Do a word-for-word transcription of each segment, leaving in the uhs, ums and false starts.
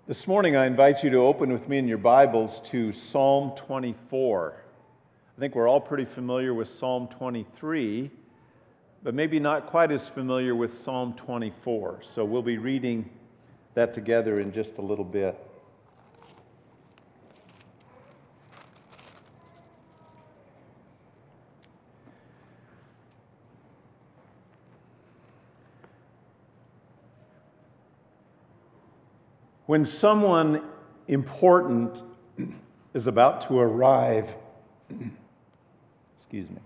This morning, I invite you to open with me in your Bibles to Psalm twenty-four. I think we're all pretty familiar with Psalm twenty-three, but maybe not quite as familiar with Psalm twenty-four. So we'll be reading that together in just a little bit. When someone important is about to arrive, excuse me.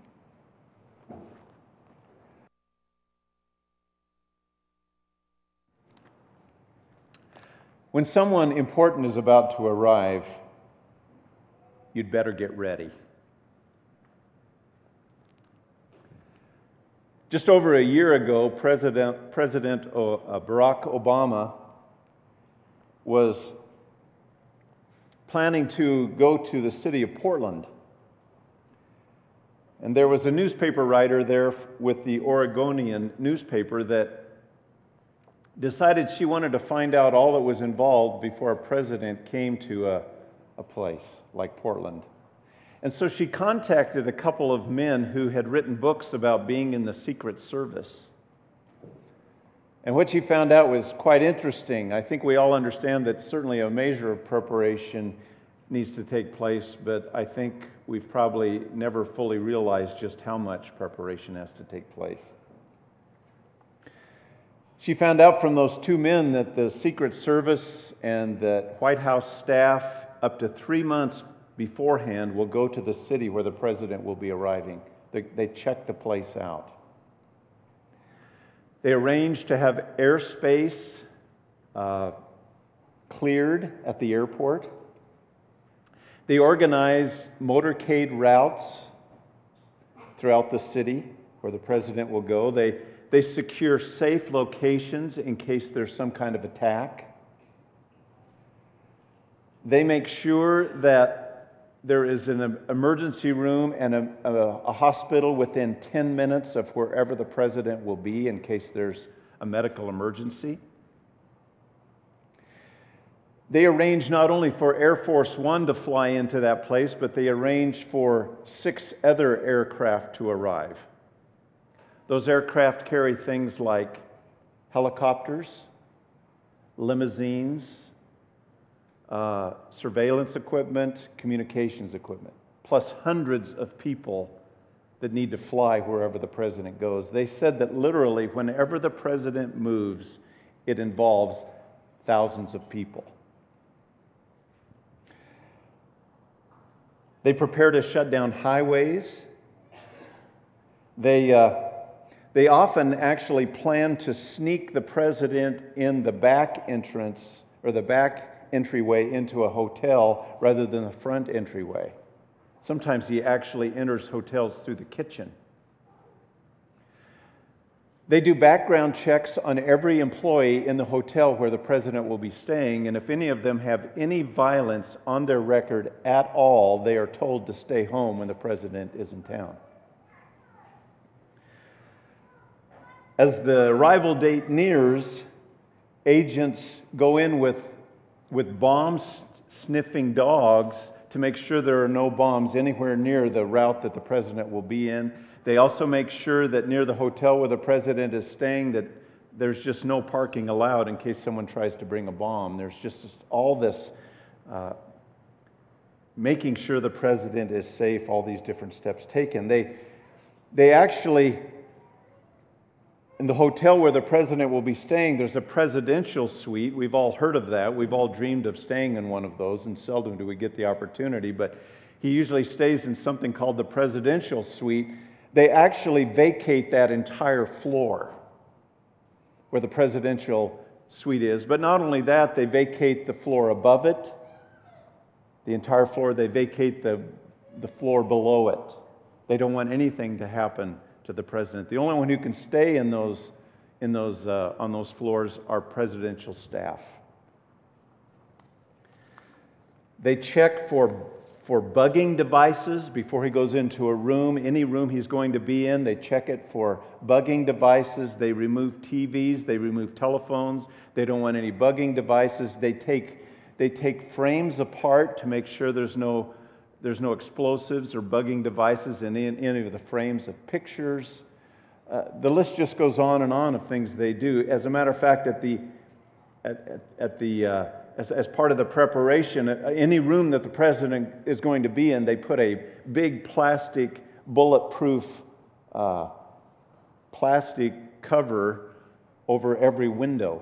When someone important is about to arrive, you'd better get ready. Just over a year ago, President, President Barack Obama was planning to go to the city of Portland. And there was a newspaper writer there with the Oregonian newspaper that decided she wanted to find out all that was involved before a president came to a, a place like Portland. And so she contacted a couple of men who had written books about being in the Secret Service. And what she found out was quite interesting. I think we all understand that certainly a measure of preparation needs to take place, but I think we've probably never fully realized just how much preparation has to take place. She found out from those two men that the Secret Service and the White House staff, up to three months beforehand, will go to the city where the president will be arriving. They, they check the place out. They arranged to have airspace uh, cleared at the airport. They organize motorcade routes throughout the city where the president will go. They, they secure safe locations in case there's some kind of attack. They make sure that there is an emergency room and a, a, a hospital within ten minutes of wherever the president will be in case there's a medical emergency. They arrange not only for Air Force One to fly into that place, but they arrange for six other aircraft to arrive. Those aircraft carry things like helicopters, limousines, Uh, surveillance equipment, communications equipment, plus hundreds of people that need to fly wherever the president goes. They said that literally whenever the president moves, it involves thousands of people. They prepare to shut down highways. They, uh, they often actually plan to sneak the president in the back entrance or the back entryway into a hotel rather than the front entryway. Sometimes he actually enters hotels through the kitchen. They do background checks on every employee in the hotel where the president will be staying, and if any of them have any violence on their record at all, they are told to stay home when the president is in town. As the arrival date nears, agents go in with with bomb-sniffing dogs to make sure there are no bombs anywhere near the route that the president will be in. They also make sure that near the hotel where the president is staying that there's just no parking allowed in case someone tries to bring a bomb. There's just all this uh, making sure the president is safe, all these different steps taken. They, they actually... In the hotel where the president will be staying, there's a presidential suite. We've all heard of that. We've all dreamed of staying in one of those, and seldom do we get the opportunity. But he usually stays in something called the presidential suite. They actually vacate that entire floor where the presidential suite is. But not only that, they vacate the floor above it, the entire floor. They vacate the, the floor below it. They don't want anything to happen to the president. The only one who can stay in those, in those, uh, on those floors are presidential staff. They check for for bugging devices before he goes into a room. Any room he's going to be in, they check it for bugging devices. They remove T Vs, they remove telephones. They don't want any bugging devices. They take, they take frames apart to make sure there's no, there's no explosives or bugging devices in any of the frames of pictures. Uh, the list just goes on and on of things they do. As a matter of fact, at the, at, at, at the uh, As, as part of the preparation, any room that the president is going to be in, they put a big plastic, bulletproof uh, plastic cover over every window.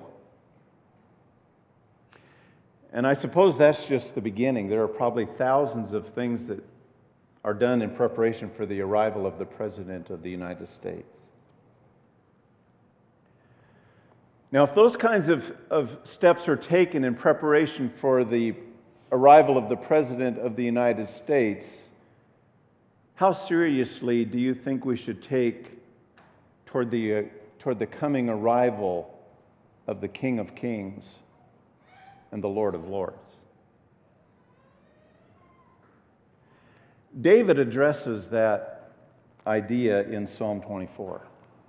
And I suppose that's just the beginning. There are probably thousands of things that are done in preparation for the arrival of the President of the United States. Now, if those kinds of, of steps are taken in preparation for the arrival of the President of the United States, how seriously do you think we should take toward the, uh, toward the coming arrival of the King of Kings and the Lord of Lords? David addresses that idea in Psalm twenty-four.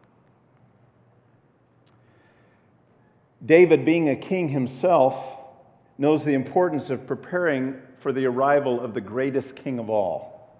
David, being a king himself, knows the importance of preparing for the arrival of the greatest king of all.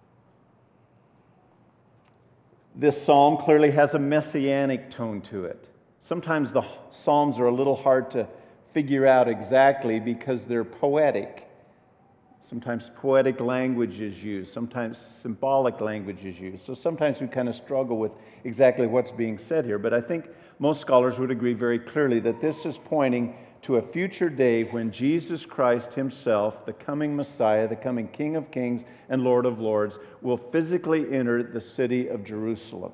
This psalm clearly has a messianic tone to it. Sometimes the psalms are a little hard to figure out exactly because they're poetic. Sometimes poetic language is used, sometimes symbolic language is used. So sometimes we kind of struggle with exactly what's being said here. But I think most scholars would agree very clearly that this is pointing to a future day when Jesus Christ himself, the coming Messiah, the coming King of Kings and Lord of Lords, will physically enter the city of Jerusalem.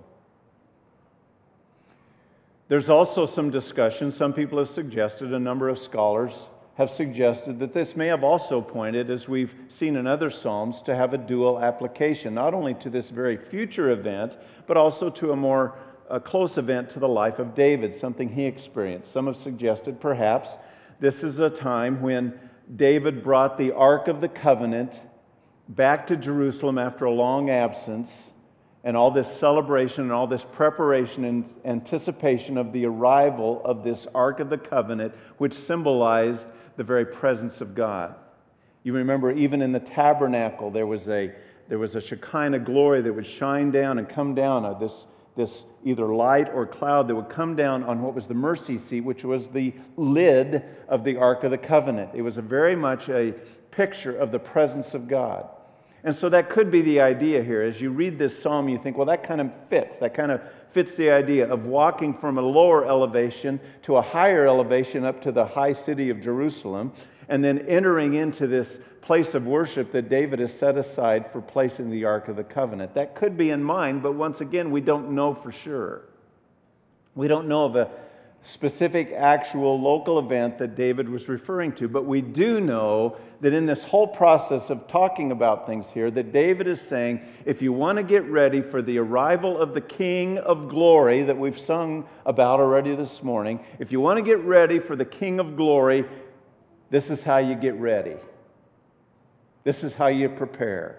There's also some discussion. Some people have suggested, a number of scholars have suggested, that this may have also pointed, as we've seen in other Psalms, to have a dual application, not only to this very future event, but also to a more a close event to the life of David, something he experienced. Some have suggested perhaps this is a time when David brought the Ark of the Covenant back to Jerusalem after a long absence, and all this celebration and all this preparation and anticipation of the arrival of this Ark of the Covenant, which symbolized the very presence of God. You remember, even in the tabernacle, there was a there was a Shekinah glory that would shine down and come down, uh, this, this either light or cloud that would come down on what was the mercy seat, which was the lid of the Ark of the Covenant. It was a very much a picture of the presence of God. And so that could be the idea here. As you read this psalm, you think, well, that kind of fits. That kind of fits the idea of walking from a lower elevation to a higher elevation up to the high city of Jerusalem, and then entering into this place of worship that David has set aside for placing the Ark of the Covenant. That could be in mind, but once again, we don't know for sure. We don't know of a specific, actual, local event that David was referring to, but we do know that in this whole process of talking about things here, that David is saying, if you want to get ready for the arrival of the King of Glory that we've sung about already this morning, if you want to get ready for the King of Glory, this is how you get ready. This is how you prepare.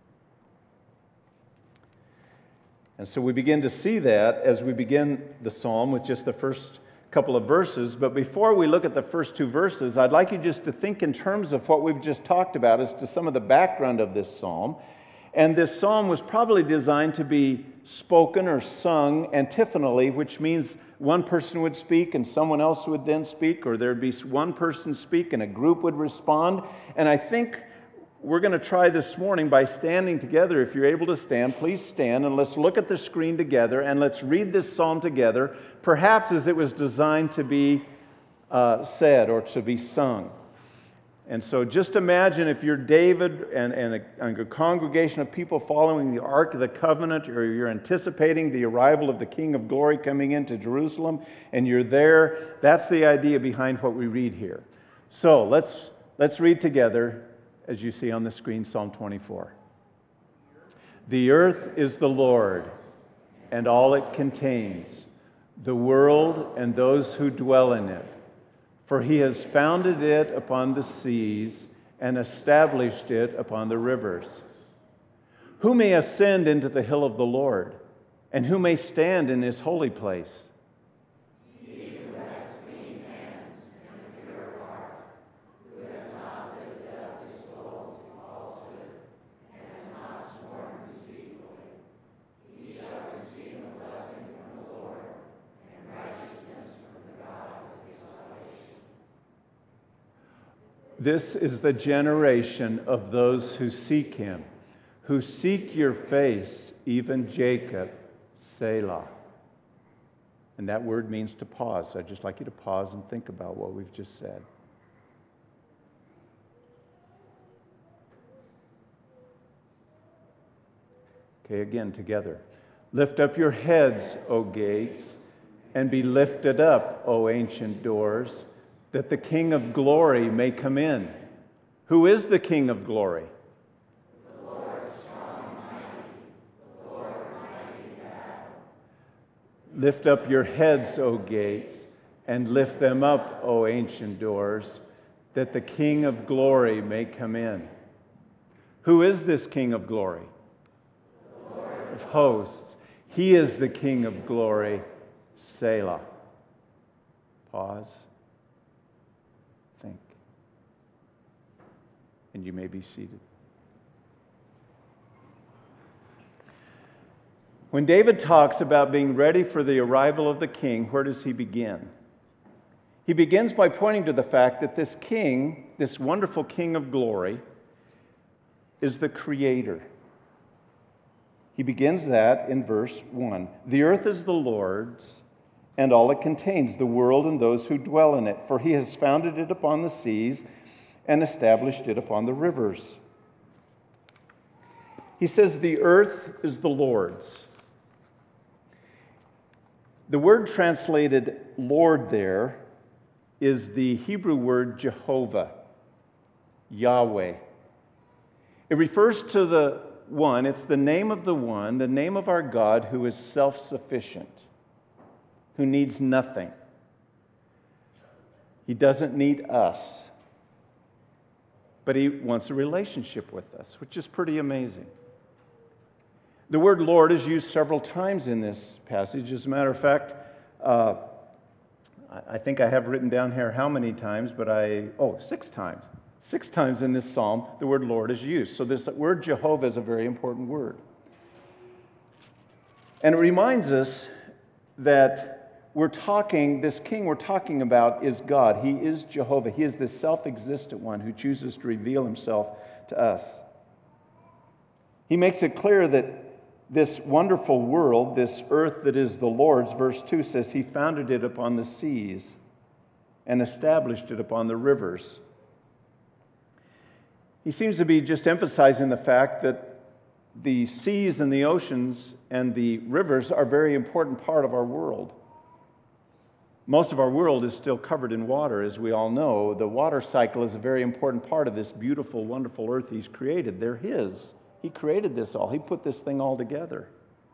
And so we begin to see that as we begin the psalm with just the first couple of verses. But before we look at the first two verses, I'd like you just to think in terms of what we've just talked about as to some of the background of this psalm. And this psalm was probably designed to be spoken or sung antiphonally, which means one person would speak and someone else would then speak, or there'd be one person speak and a group would respond. And I think we're going to try this morning by standing together. If you're able to stand, please stand, and let's look at the screen together and let's read this psalm together, perhaps as it was designed to be uh, said or to be sung. And so just imagine if you're David and, and, a, and a congregation of people following the Ark of the Covenant, or you're anticipating the arrival of the King of Glory coming into Jerusalem, and you're there. That's the idea behind what we read here. So let's, let's read together, as you see on the screen, Psalm twenty-four. The earth is the Lord, and all it contains, the world and those who dwell in it. For he has founded it upon the seas and established it upon the rivers. Who may ascend into the hill of the Lord, and who may stand in his holy place? He who has clean hands and a pure heart, who has not lifted up his soul to falsehood, and has not sworn deceitfully, he shall receive a blessing from the Lord, and righteousness from the God of his salvation. This is the generation of those who seek him, who seek your face, even Jacob, Selah. And that word means to pause. I'd just like you to pause and think about what we've just said. Okay, again, together. Lift up your heads, O gates, and be lifted up, O ancient doors, that the King of glory may come in. Who is the King of glory? The Lord strong and mighty, the Lord mighty in battle. Lift up your heads, O gates, and lift them up, O ancient doors, that the King of glory may come in. Who is this King of glory? The Lord of hosts. He is the King of glory. Selah. Pause. Think. And you may be seated. When David talks about being ready for the arrival of the king, where does he begin? He begins by pointing to the fact that this king, this wonderful King of glory, is the creator. He begins that in verse one. The earth is the Lord's, and all it contains, the world and those who dwell in it. For he has founded it upon the seas and established it upon the rivers. He says the earth is the Lord's. The word translated Lord there is the Hebrew word Jehovah, Yahweh. It refers to the one, it's the name of the one, the name of our God who is self-sufficient, who needs nothing. He doesn't need us, but he wants a relationship with us, which is pretty amazing. The word Lord is used several times in this passage. As a matter of fact, uh, I think I have written down here how many times, but I, oh, six times. Six times in this psalm, the word Lord is used. So this word Jehovah is a very important word. And it reminds us that we're talking, this king we're talking about is God. He is Jehovah. He is the self-existent one who chooses to reveal himself to us. He makes it clear that this wonderful world, this earth that is the Lord's, verse two says, he founded it upon the seas and established it upon the rivers. He seems to be just emphasizing the fact that the seas and the oceans and the rivers are a very important part of our world. Most of our world is still covered in water, as we all know. The water cycle is a very important part of this beautiful, wonderful earth he's created. They're his. He created this all. He put this thing all together.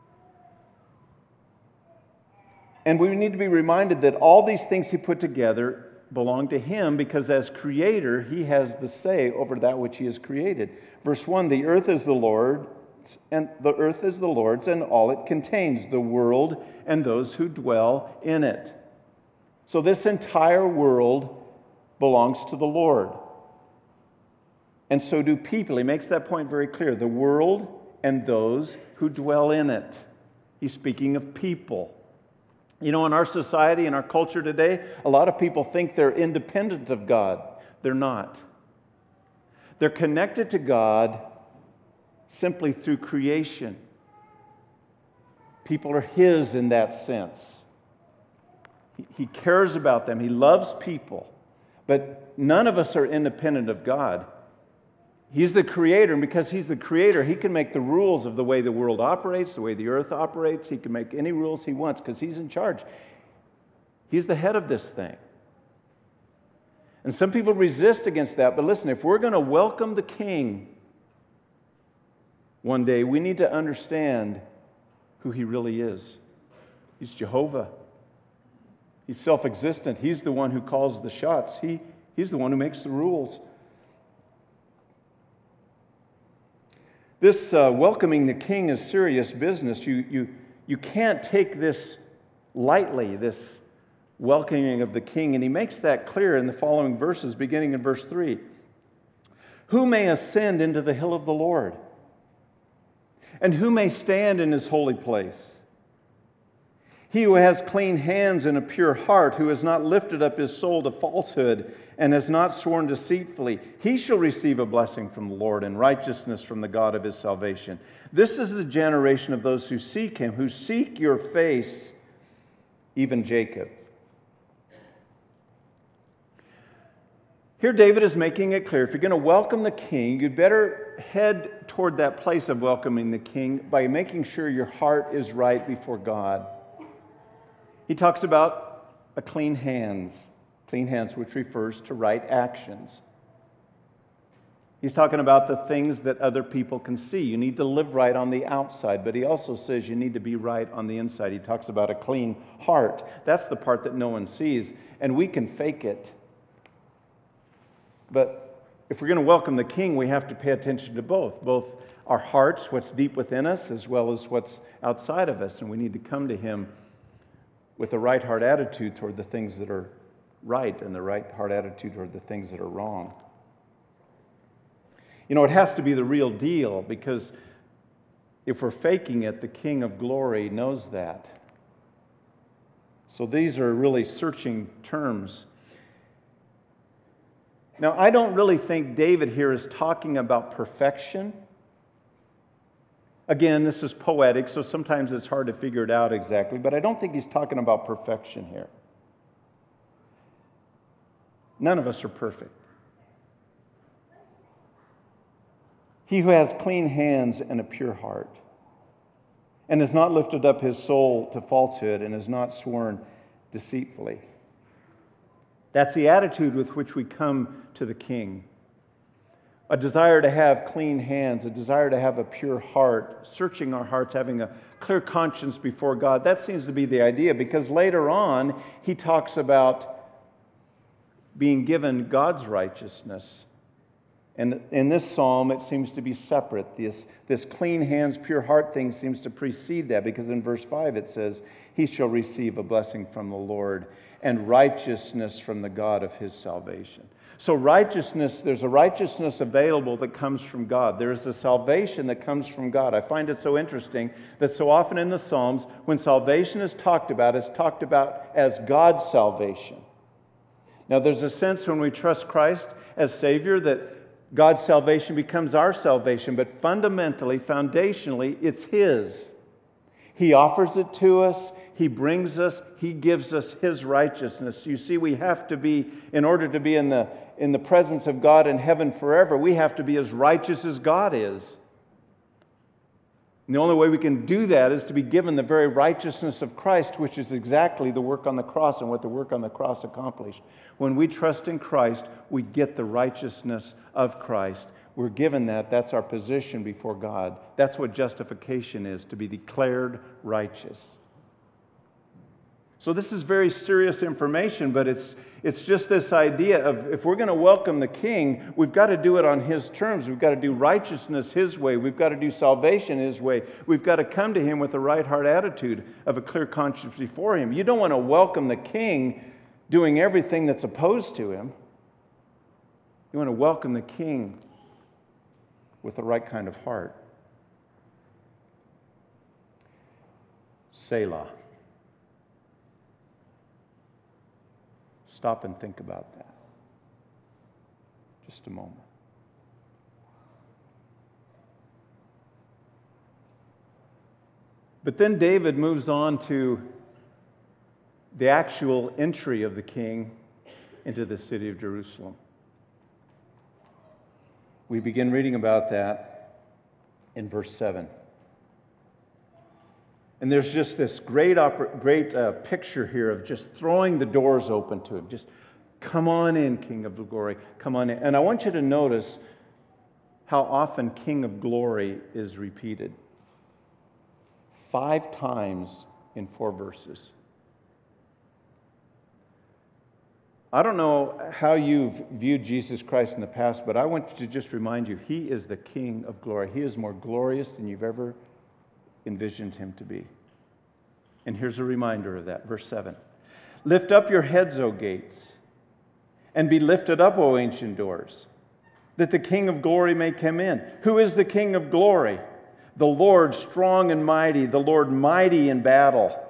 And we need to be reminded that all these things he put together belong to him, because as creator, he has the say over that which he has created. Verse one, the earth is the Lord's, and the earth is the Lord's and all it contains, the world and those who dwell in it. So this entire world belongs to the Lord. And so do people. He makes that point very clear. The world and those who dwell in it. He's speaking of people. You know, in our society, in our culture today, a lot of people think they're independent of God. They're not. They're connected to God simply through creation. People are his in that sense. He cares about them. He loves people. But none of us are independent of God. He's the creator, and because he's the creator, he can make the rules of the way the world operates, the way the earth operates. He can make any rules he wants because he's in charge. He's the head of this thing. And some people resist against that, but listen, if we're going to welcome the king one day, we need to understand who he really is. He's Jehovah. He's self-existent. He's the one who calls the shots. He, he's the one who makes the rules. This uh, welcoming the king is serious business. You, you, you can't take this lightly, this welcoming of the king. And he makes that clear in the following verses, beginning in verse three. Who may ascend into the hill of the Lord? And who may stand in his holy place? He who has clean hands and a pure heart, who has not lifted up his soul to falsehood and has not sworn deceitfully, he shall receive a blessing from the Lord and righteousness from the God of his salvation. This is the generation of those who seek him, who seek your face, even Jacob. Here David is making it clear, if you're going to welcome the king, you'd better head toward that place of welcoming the king by making sure your heart is right before God. He talks about a clean hands, clean hands which refers to right actions. He's talking about the things that other people can see. You need to live right on the outside, but he also says you need to be right on the inside. He talks about a clean heart. That's the part that no one sees, and we can fake it. But if we're going to welcome the king, we have to pay attention to both, both our hearts, what's deep within us, as well as what's outside of us, and we need to come to him with a right heart attitude toward the things that are right and the right heart attitude toward the things that are wrong. You know, it has to be the real deal, because if we're faking it, the King of Glory knows that. So these are really searching terms. Now, I don't really think David here is talking about perfection. Again, this is poetic, so sometimes it's hard to figure it out exactly, but I don't think he's talking about perfection here. None of us are perfect. He who has clean hands and a pure heart, and has not lifted up his soul to falsehood, and has not sworn deceitfully. That's the attitude with which we come to the King. A desire to have clean hands, a desire to have a pure heart, searching our hearts, having a clear conscience before God. That seems to be the idea, because later on he talks about being given God's righteousness. And in this psalm, it seems to be separate. This, this clean hands, pure heart thing seems to precede that, because in verse five it says, he shall receive a blessing from the Lord and righteousness from the God of his salvation. So righteousness, there's a righteousness available that comes from God. There's a salvation that comes from God. I find it so interesting that so often in the Psalms, when salvation is talked about, it's talked about as God's salvation. Now, there's a sense when we trust Christ as Savior that God's salvation becomes our salvation, but fundamentally, foundationally, it's His. He offers it to us. He brings us, He gives us His righteousness. You see, we have to be, in order to be in the, in the presence of God in heaven forever, we have to be as righteous as God is. And the only way we can do that is to be given the very righteousness of Christ, which is exactly the work on the cross and what the work on the cross accomplished. When we trust in Christ, we get the righteousness of Christ. We're given that. That's our position before God. That's what justification is, to be declared righteous. So this is very serious information, but it's it's just this idea of if we're going to welcome the King, we've got to do it on His terms. We've got to do righteousness His way. We've got to do salvation His way. We've got to come to Him with a right heart attitude of a clear conscience before Him. You don't want to welcome the King doing everything that's opposed to Him. You want to welcome the King with the right kind of heart. Selah. Stop and think about that. Just a moment. But then David moves on to the actual entry of the king into the city of Jerusalem. We begin reading about that in verse seven. And there's just this great oper- great uh, picture here of just throwing the doors open to him. Just come on in, King of Glory. Come on in. And I want you to notice how often King of Glory is repeated. Five times in four verses. I don't know how you've viewed Jesus Christ in the past, but I want to just remind you, he is the King of glory. He is more glorious than you've ever envisioned him to be. And here's a reminder of that. Verse seven. Lift up your heads, O gates, and be lifted up, O ancient doors, that the King of glory may come in. Who is the King of glory? The Lord strong and mighty, the Lord mighty in battle.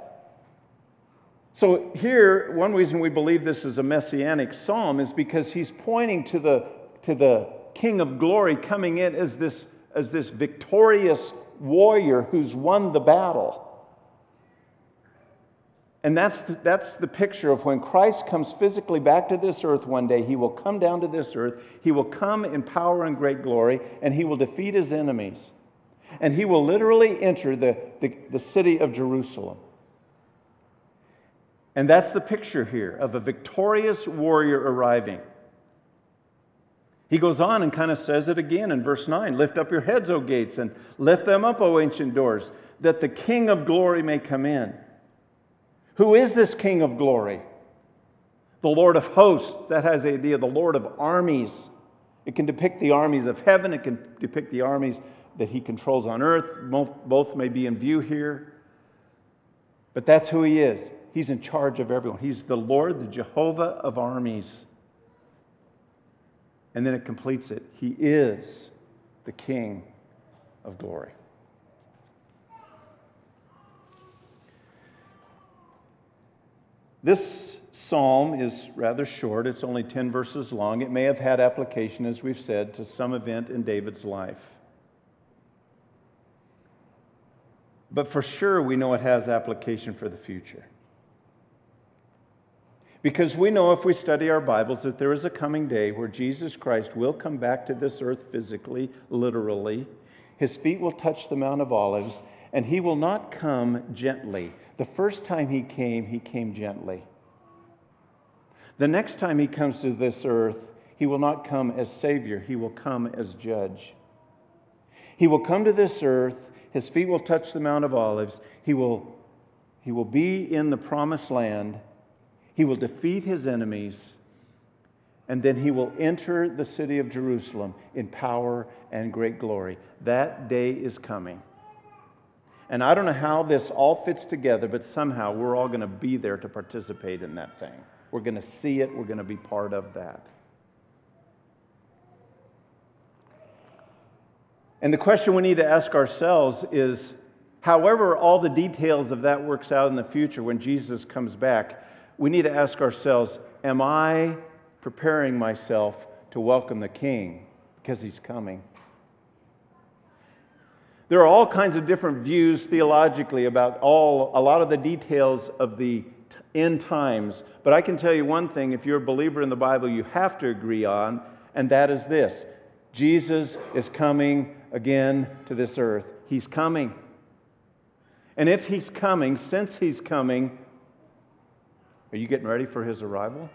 So here, one reason we believe this is a messianic psalm is because he's pointing to the, to the King of glory coming in as this, as this victorious warrior who's won the battle. And that's the, that's the picture of when Christ comes physically back to this earth one day. He will come down to this earth. He will come in power and great glory, and he will defeat his enemies. And he will literally enter the, the, the city of Jerusalem. And that's the picture here of a victorious warrior arriving. He goes on and kind of says it again in verse nine. Lift up your heads, O gates, and lift them up, O ancient doors, that the King of glory may come in. Who is this King of glory? The Lord of hosts. That has the idea of the Lord of armies. It can depict the armies of heaven. It can depict the armies that he controls on earth. Both, both may be in view here. But that's who he is. He's in charge of everyone. He's the Lord, the Jehovah of armies. And then it completes it. He is the King of glory. This psalm is rather short. It's only ten verses long. It may have had application, as we've said, to some event in David's life. But for sure, we know it has application for the future. Because we know if we study our Bibles that there is a coming day where Jesus Christ will come back to this earth physically, literally. His feet will touch the Mount of Olives, and he will not come gently. The first time he came, he came gently. The next time he comes to this earth, he will not come as Savior. He will come as Judge. He will come to this earth. His feet will touch the Mount of Olives. He will, he will be in the promised land. He will defeat his enemies. And then he will enter the city of Jerusalem in power and great glory. That day is coming. And I don't know how this all fits together, but somehow we're all going to be there to participate in that thing. We're going to see it. We're going to be part of that. And the question we need to ask ourselves is, however all the details of that works out in the future when Jesus comes back, we need to ask ourselves, am I preparing myself to welcome the King because he's coming? There are all kinds of different views theologically about all a lot of the details of the end times. But I can tell you one thing, if you're a believer in the Bible, you have to agree on, and that is this. Jesus is coming again to this earth. He's coming. And if he's coming, since he's coming, are you getting ready for his arrival?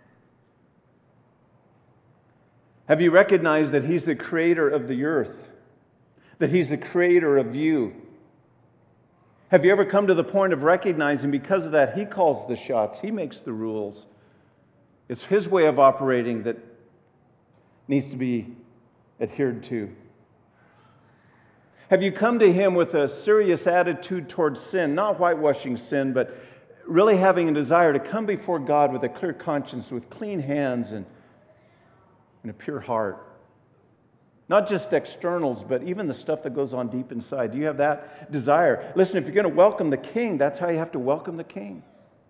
Have you recognized that he's the creator of the earth? That he's the creator of you? Have you ever come to the point of recognizing because of that, he calls the shots, he makes the rules. It's his way of operating that needs to be adhered to. Have you come to him with a serious attitude towards sin, not whitewashing sin, but really having a desire to come before God with a clear conscience, with clean hands and, and a pure heart? Not just externals, but even the stuff that goes on deep inside. Do you have that desire? Listen, if you're going to welcome the King, that's how you have to welcome the King.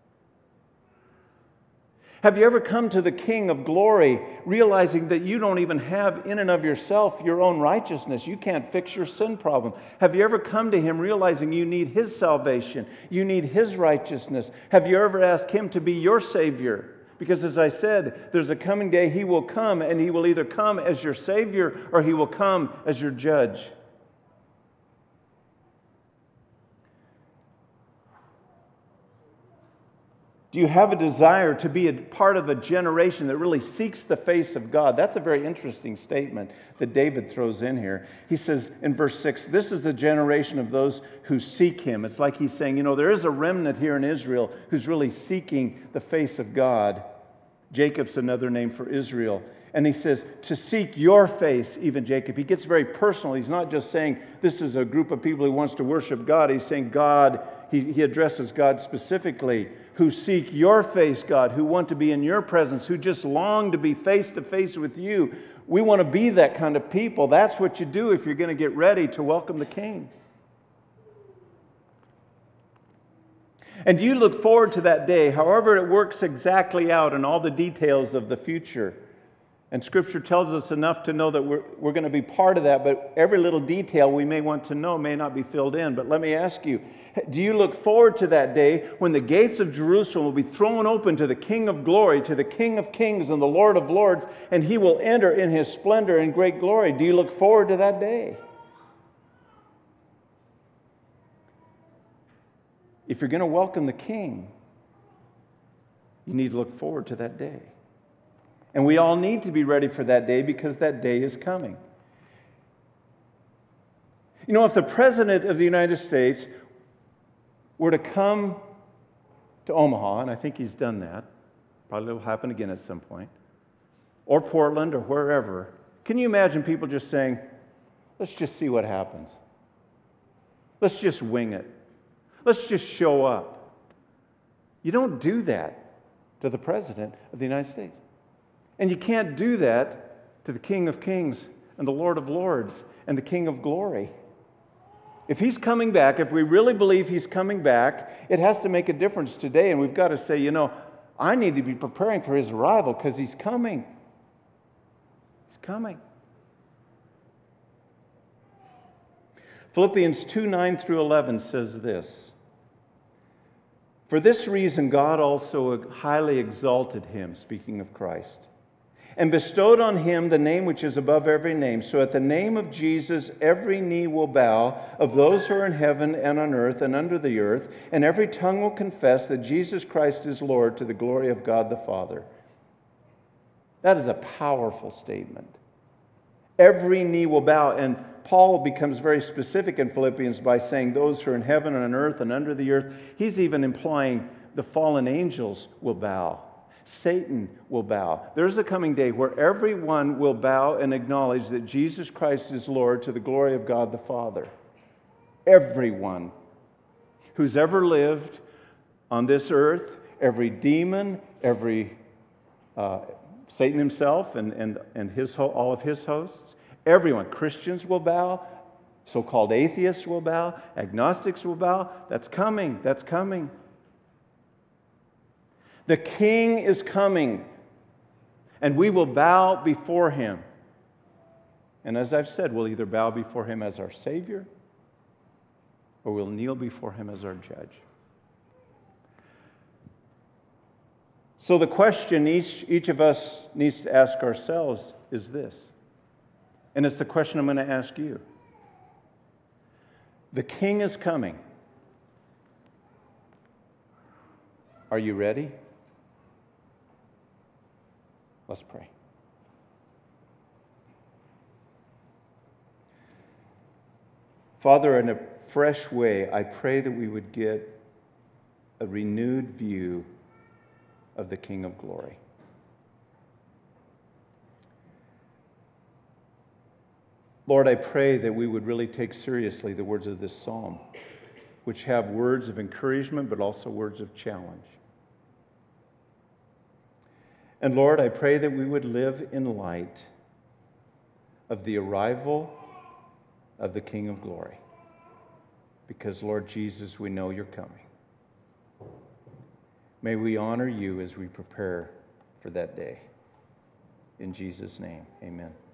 Have you ever come to the King of glory realizing that you don't even have in and of yourself your own righteousness? You can't fix your sin problem. Have you ever come to him realizing you need his salvation? You need his righteousness? Have you ever asked him to be your Savior? Because as I said, there's a coming day he will come, and he will either come as your Savior or he will come as your Judge. Do you have a desire to be a part of a generation that really seeks the face of God? That's a very interesting statement that David throws in here. He says in verse six, this is the generation of those who seek him. It's like he's saying, you know, there is a remnant here in Israel who's really seeking the face of God. Jacob's another name for Israel. And he says, to seek your face, even Jacob. He gets very personal. He's not just saying this is a group of people who wants to worship God. He's saying God, he, he addresses God specifically, who seek your face, God, who want to be in your presence, who just long to be face to face with you. We want to be that kind of people. That's what you do if you're going to get ready to welcome the King. And do you look forward to that day, however it works exactly out and all the details of the future? And Scripture tells us enough to know that we're, we're going to be part of that, but every little detail we may want to know may not be filled in. But let me ask you, do you look forward to that day when the gates of Jerusalem will be thrown open to the King of glory, to the King of kings and the Lord of lords, and He will enter in His splendor and great glory? Do you look forward to that day? If you're going to welcome the King, you need to look forward to that day. And we all need to be ready for that day because that day is coming. You know, if the President of the United States were to come to Omaha, and I think he's done that, probably will happen again at some point, or Portland or wherever, can you imagine people just saying, let's just see what happens. Let's just wing it. Let's just show up. You don't do that to the President of the United States. And you can't do that to the King of Kings and the Lord of Lords and the King of Glory. If He's coming back, if we really believe He's coming back, it has to make a difference today. And we've got to say, you know, I need to be preparing for His arrival because He's coming. He's coming. Philippians two, nine through eleven says this. For this reason God also highly exalted Him, speaking of Christ, and bestowed on Him the name which is above every name. So at the name of Jesus, every knee will bow, of those who are in heaven and on earth and under the earth, and every tongue will confess that Jesus Christ is Lord, to the glory of God the Father. That is a powerful statement. Every knee will bow. And Paul becomes very specific in Philippians by saying those who are in heaven and on earth and under the earth. He's even implying the fallen angels will bow. Satan will bow. There's a coming day where everyone will bow and acknowledge that Jesus Christ is Lord, to the glory of God the Father. Everyone who's ever lived on this earth, every demon, every uh, Satan himself and, and, and his all of his hosts, everyone, Christians will bow, so-called atheists will bow, agnostics will bow. That's coming. That's coming. The King is coming, and we will bow before Him. And as I've said, we'll either bow before Him as our Savior, or we'll kneel before Him as our Judge. So the question each, each of us needs to ask ourselves is this, and it's the question I'm going to ask you. The King is coming. Are you ready? Let's pray. Father, in a fresh way, I pray that we would get a renewed view of the King of Glory. Lord, I pray that we would really take seriously the words of this psalm, which have words of encouragement but also words of challenge. And Lord, I pray that we would live in light of the arrival of the King of Glory. Because, Lord Jesus, we know you're coming. May we honor you as we prepare for that day. In Jesus' name, amen.